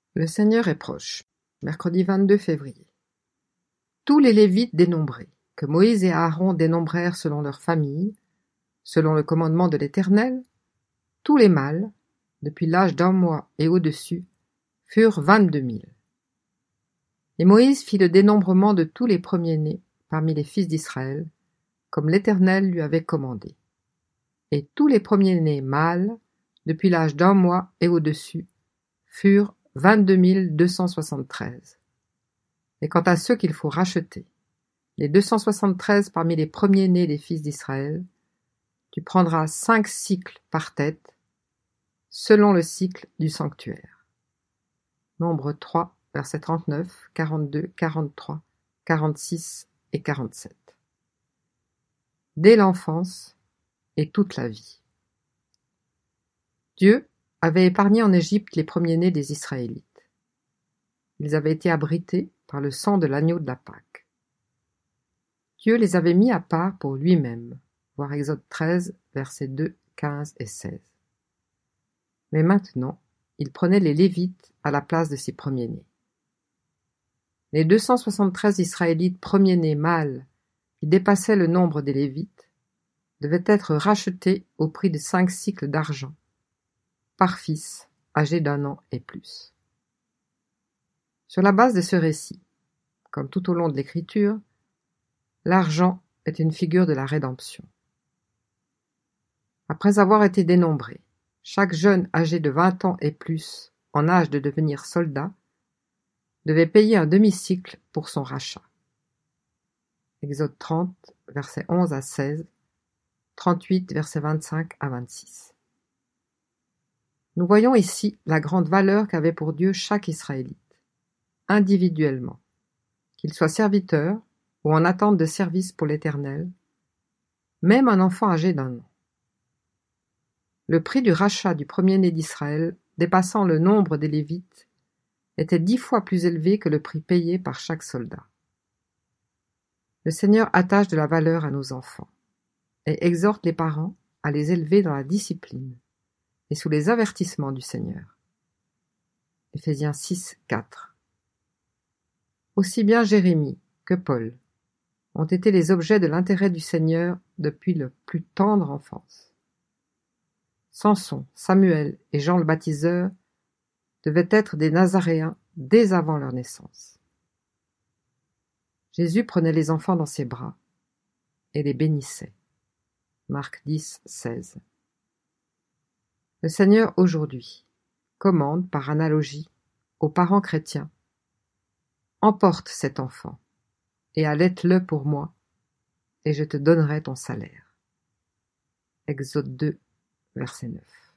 Le Seigneur est proche. Mercredi 22 février. Tous les Lévites dénombrés, que Moïse et Aaron dénombrèrent selon leurs familles, selon le commandement de l'Éternel, tous les mâles, depuis l'âge d'1 mois et au-dessus, furent 22 000. Et Moïse fit le dénombrement de tous les premiers-nés parmi les fils d'Israël, comme l'Éternel lui avait commandé. Et tous les premiers-nés mâles, depuis l'âge d'1 mois et au-dessus, furent 22 273. Et quant à ceux qu'il faut racheter, les 273 parmi les premiers-nés des fils d'Israël, tu prendras 5 sicles par tête, selon le cycle du sanctuaire. Nombre 3, versets 39, 42, 43, 46 et 47. Dès l'enfance et toute la vie. Dieu avait épargné en Égypte les premiers-nés des Israélites. Ils avaient été abrités par le sang de l'agneau de la Pâque. Dieu les avait mis à part pour lui-même, voir Exode 13, versets 2, 15 et 16. Mais maintenant, il prenait les Lévites à la place de ses premiers-nés. Les 273 Israélites premiers-nés mâles, qui dépassaient le nombre des Lévites, devaient être rachetés au prix de 5 sicles d'argent, par fils âgé d'1 an et plus. Sur la base de ce récit, comme tout au long de l'Écriture, l'argent est une figure de la rédemption. Après avoir été dénombré, chaque jeune âgé de 20 ans et plus, en âge de devenir soldat, devait payer un demi-cycle pour son rachat. Exode 30, versets 11 à 16, 38, versets 25 à 26. Nous voyons ici la grande valeur qu'avait pour Dieu chaque Israélite, individuellement, qu'il soit serviteur ou en attente de service pour l'Éternel, même un enfant âgé d'1 an. Le prix du rachat du premier-né d'Israël, dépassant le nombre des Lévites, était 10 fois plus élevé que le prix payé par chaque soldat. Le Seigneur attache de la valeur à nos enfants et exhorte les parents à les élever dans la discipline et sous les avertissements du Seigneur. Éphésiens 6, 4. Aussi bien Jérémie que Paul ont été les objets de l'intérêt du Seigneur depuis le plus tendre enfance. Samson, Samuel et Jean le baptiseur devaient être des Nazaréens dès avant leur naissance. Jésus prenait les enfants dans ses bras et les bénissait. Marc 10, 16. Le Seigneur aujourd'hui commande par analogie aux parents chrétiens: emporte cet enfant et allaite-le pour moi, et je te donnerai ton salaire. Exode 2, verset 9.